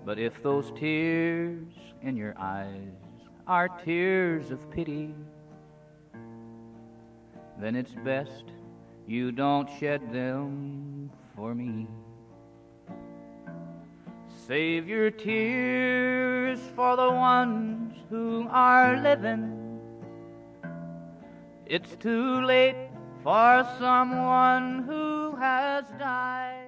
But if those tears in your eyes are tears of pity, then it's best you don't shed them for me. Save your tears for the ones who are living. It's too late for someone who has died.